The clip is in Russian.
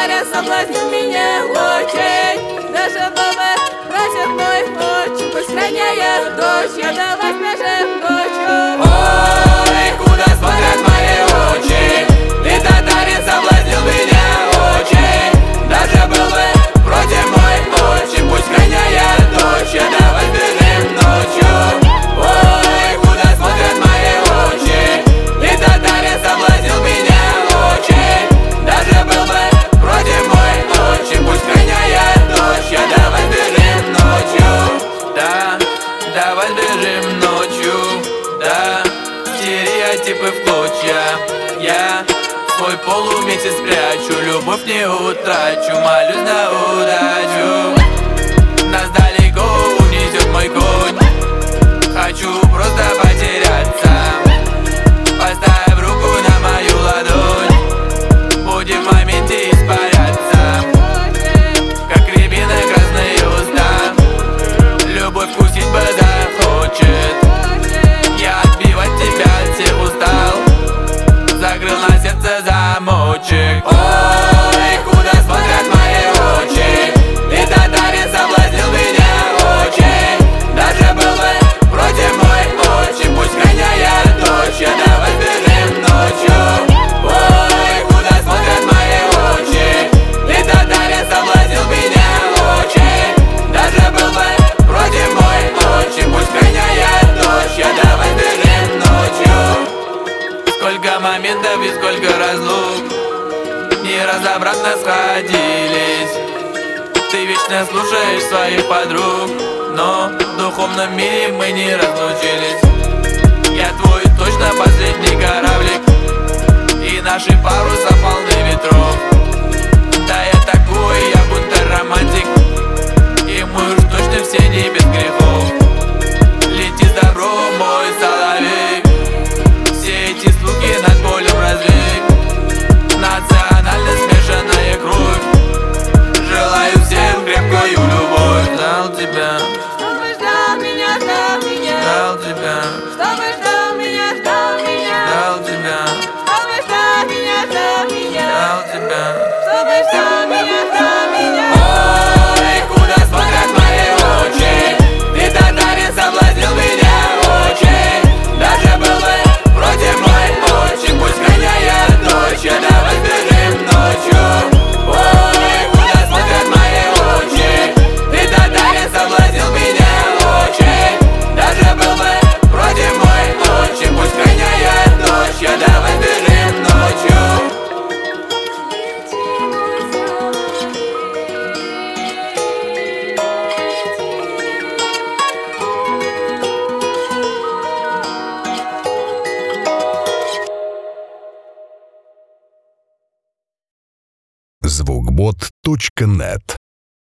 Татарин соблазнил меня очень. Даже баба просит мой отчим, пусть роняет дочь, я давай сбежим ночью. Ой, куда смотрят мои очи? Ты, татарин, соблазнил меня очень. Даже был бы против мой отчим, пусть роняет дочь, я давай сбежим ночью. Ой, куда смотрят мои очи? Ты, татарин, соблазнил меня очень. Даже был бы против мой отчим, пусть роняет дочь, я давай сбежим ночью. Да, давай сбежим ночью, да. Стереотипы в клочья. Я свой полумесяц спрячу, любовь не утрачу, молюсь на удачу. Нас далеко унесет мой конь. Хочу просто потеряться. Поставь руку на мою ладонь. Будем в моменте испаряться, как рябина красные уста. Любовь вкусить бы захочет. Я отбивать тебя от всех устал. Закрыл на сердце замочек. Ой, куда смотрят мои очи? Ты, татарин, соблазнил меня очень. Даже был бы против мой отчим, пусть роняет дочь, я давай сбежим ночью. Ой, куда смотрят мои очи? Ты, татарин, соблазнил меня очень. Даже был бы против мой отчим, пусть роняет дочь, я давай сбежим ночью. Сколько моментов и сколько разлук, не разобраться сходились. Ты вечно слушаешь своих подруг, но в духовном мире мы не разлучились. Я твой точно последний кораблик, и наши паруса полны ветров. Да я такой, я будто романтик, и мы уж точно все не без грехов. Лети с добром, мой соловей, все эти слухи над полем разлей. Национально смешанная кровь, желаю всем крепкую любовь. Ждал тебя, Чтобы ждал меня, ждал тебя, чтобы ждал меня, ждал тебя, чтобы ждал меня, ждал тебя. чтобы ждал меня. Ой, куда смотрят мои очи? Ты, татарин, соблазнил меня очень. Даже был бы против мой отчим, пусть роняет дочь, я давай сбежим ночью. Ой, куда смотрят мои очи? Ты, татарин, соблазнил меня очень. Даже был бы против мой отчим, пусть роняет дочь, я давай сбежим ночью. Звукбот.нет